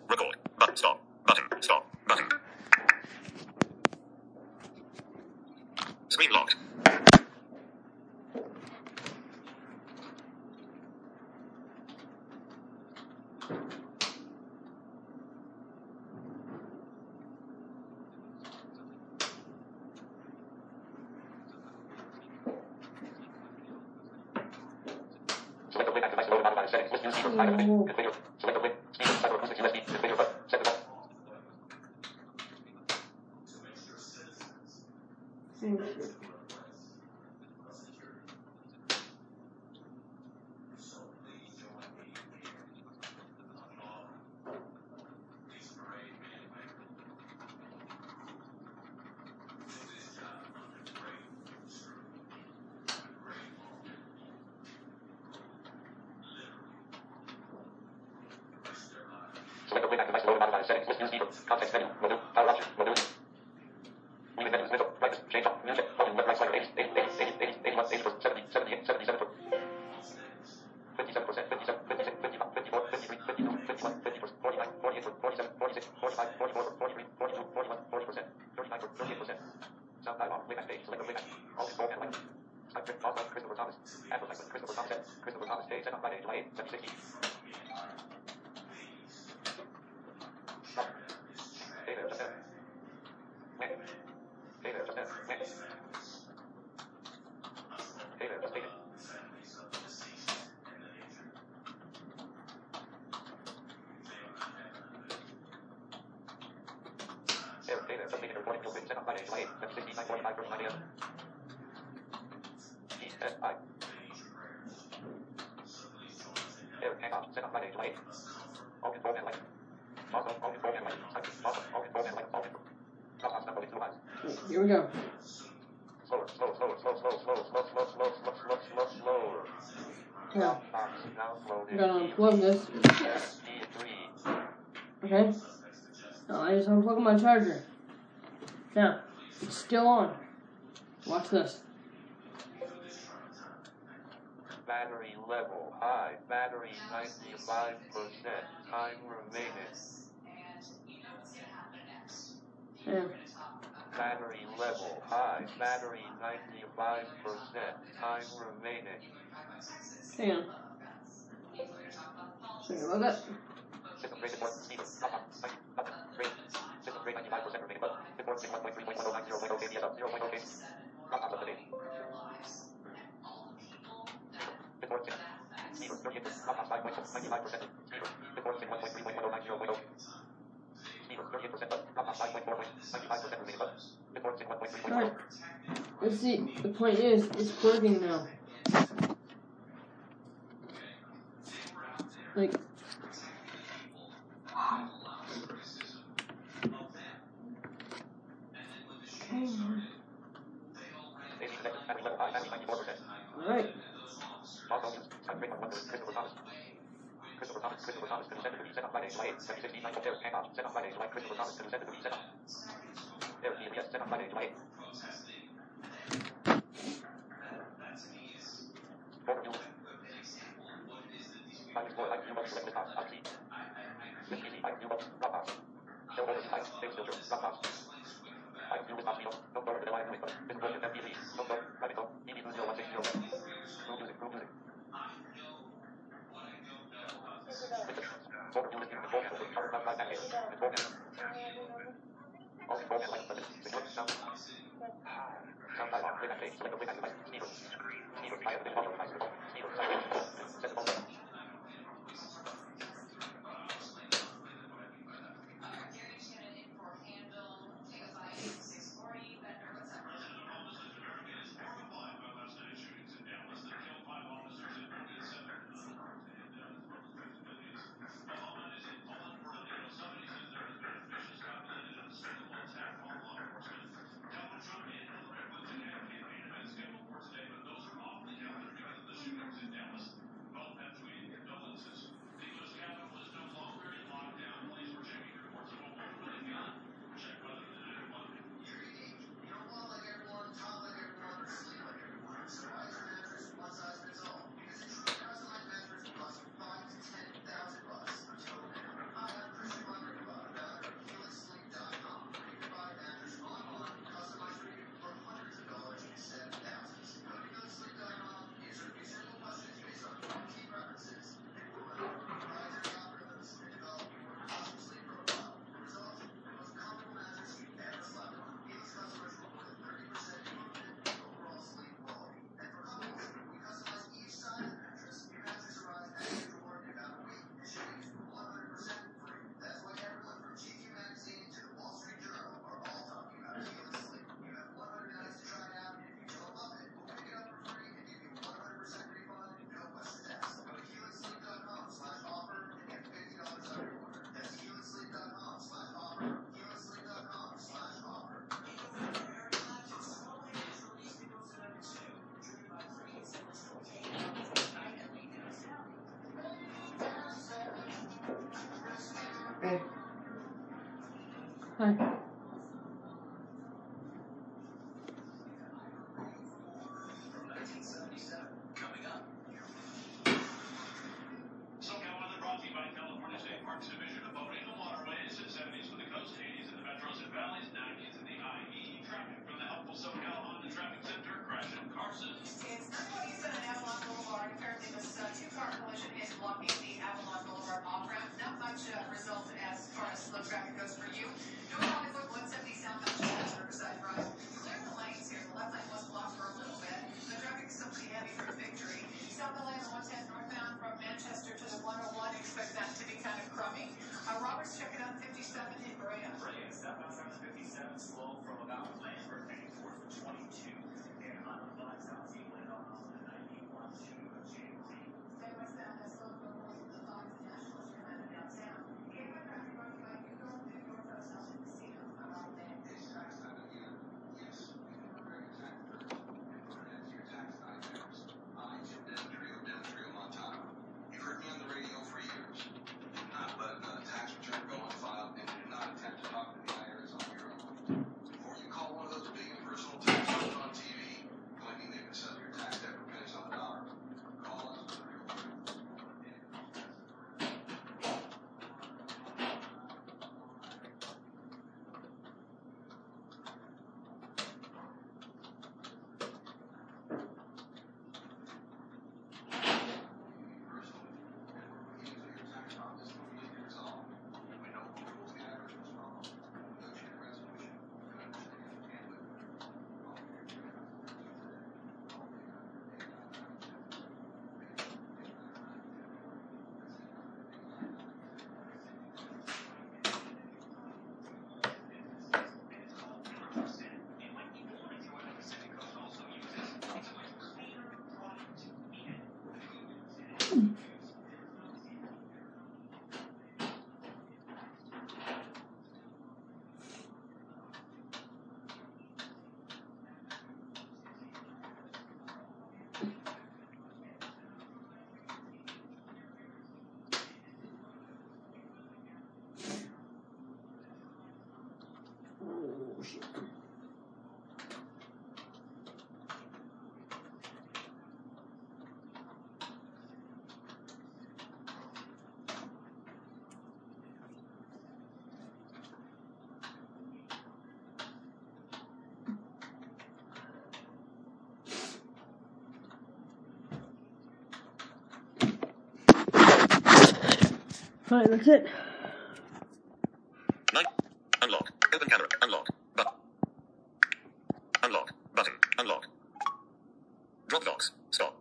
Record. Button. Stop. Button. Stop. Button. Screen locked. Select the win active load modified settings. List use speaker. Configure. Select the win. Speaker. Cyber acoustics USB. Configure button. Set the button. Select the win active load modified settings. List use speaker. Context menu. Menu. Power option. Menu. Leaving menus. Middle. Brightness. Change up. Music. Volume. Left. Right slider. 80. 80. 80. 80. 81. 80. 70. 78. 77. 57%, 57, 56, 55, 54, 53, 52, 51, 50%, 49, 48, 47, 46, 45, 44, 43, 42, 41, 40%, 39, 38%. Sound dialog, playback stage, select the playback. All control panel. Type off by Christopher Thomas. Amplified by Christopher Thomas. Christopher Thomas Day, set on Friday, July 8, 760. Stop. Hey there, just there. Meh. Hey there, just there. Meh. Hey there, just take it. Hey there, just take it. Recording till set on Friday, July 8, 760, 945, 39 a.m. ESI. Eric Hancock, set on Friday, July 8. All control and light. Also, all control and light. Also, all control and light. All control. Clubhouse number 2 lines. Here we go. Slower. Yeah. Downloaded. I'm gonna unplug this. SD3. Okay. Now I just unplug my charger. Now, it's still on. Watch this. Battery level high. Battery 95%. Time remaining. Yeah. Battery level high. Battery 95%. Time remaining. Hang on. Sorry about that. System grade report. Speaker. Button. Grade. System grade 95% remaining. Button. Report 61.3.1090.0 kbs up. 0.0 kbs. Laptops up to date. Report 6. Speaker. 38%. Laptops 5.95%. Speaker. Report 61.3.1090.0. Speaker. 38%. Laptops 5.4.95% remaining. Button. Report 61.3.10. Alright. Let's see. The point is, it's working now. Like. Alright. Also, type rate 100. Christopher Thomas. Christopher Thomas. Christopher Thomas. Set to be set on Friday, July 8, 760, 9 Eric Hancock. Set on Friday, July. Christopher Thomas. Set to be set on. Eric DBS. Set on Friday, July 8. Program view. Find more like view box. Select this box. Up key. This easy. Find view box. Drop box. Show over the type. Save filter. Drop box. Find view with box. No photo. The line. This version MPV. No photo. Radical. EB 20160. Group music. Group music. Photo view listing. Control panel. Cover by package. Control panel. All control panel. Secure sound. Sound dialog. Playback page. Select the playback device. Speaker. Speaker. I have been authorized. Speaker. Set the phone button. Hey. Hi. Oh, shit. Alright, that's it. Unlock. Open camera. Unlock. Button. Unlock. Button. Unlock. Dropbox. Stop.